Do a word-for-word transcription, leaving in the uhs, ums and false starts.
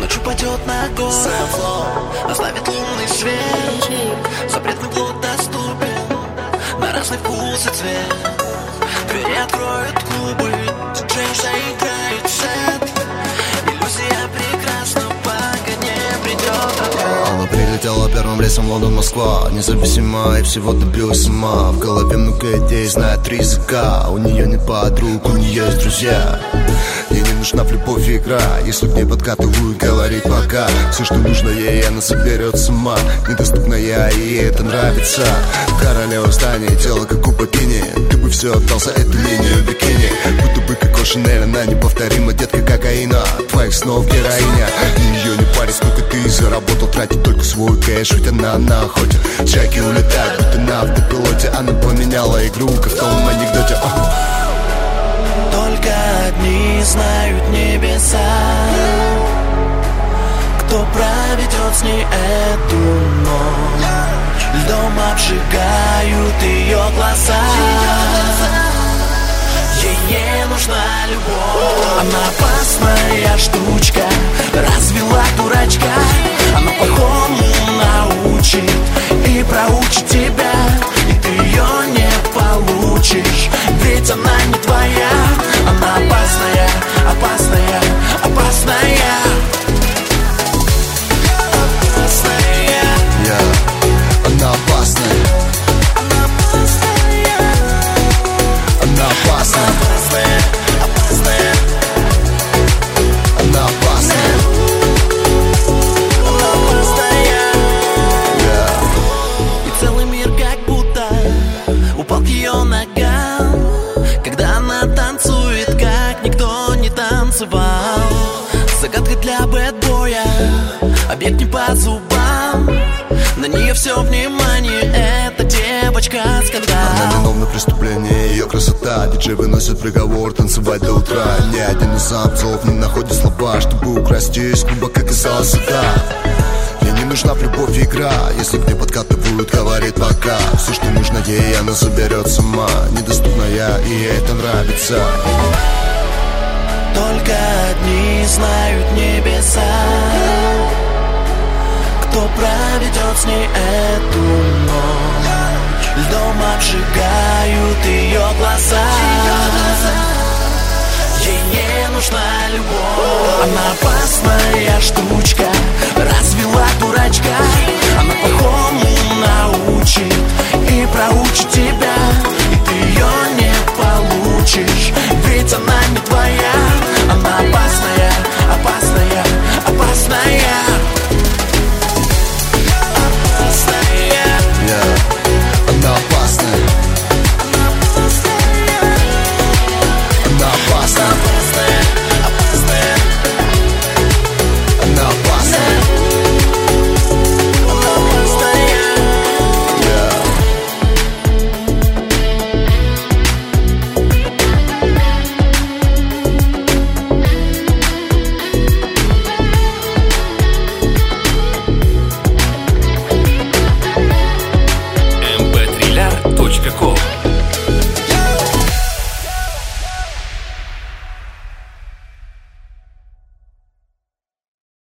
Ночь упадет на город, оставит лунный свет. Запретный плод доступен на разный вкус и цвет. Двери откроют клубы, диджей заиграет сет. Иллюзия прекрасна, пока не придет ответ. Она прилетела первым рейсом Лондон-Москва. Независима и всего добилась сама. В голове много идей, знает три языка. У нее нет подруг, у нее есть друзья. Ей не нужна в любовь игра. Если к ней подкатывают, говорит пока. Все, что нужно ей, она соберет сама. Недоступная, и ей это нравится. Королева здания, тело как у богини. Ты бы все отдался эту линию бикини. Будто бы как Шанель, она неповторима. Детка кокаина, твоих снов героиня. Ее не парит, сколько ты заработал. Тратит только свой кэш, ведь она на охоте. Чайки улетают, будто на автопилоте. Она поменяла игру, как в том анекдоте. Только одни знают небеса, кто проведет с ней эту ночь. Льдом обжигают ее глаза. Ей не нужна любовь. Она опасная штучка, развела дурачка. Она плохому научит и проучит тебя. И ты ее не получишь, ведь она не твоя. Она опасная, опасная, опасная. Опасная. Yeah. Она опасная. Она опасная. Она опасная. Опасная, опасная. Она опасная. Она опасная. Yeah. И целый мир как будто упал к ее ногам, когда она танцует, как никто не танцевал. Загадка для бэтбоя, объект не по зубам. На нее все внимание, эта девочка скандал. Она виновна в преступлении, ее красота. Диджей выносит приговор, танцевать до утра. Ни один из самцов не находит слова, чтобы украсть ее из клуба, как из зала суда. Ей не нужна в любовь игра. Если к ней подкатывают, говорит пока. Все, что нужно ей, она заберет сама. Недоступная, и ей это нравится. Только одни знают небеса, кто проведет с ней эту ночь. Льдом обжигают ее глаза. Ей не нужна любовь. Она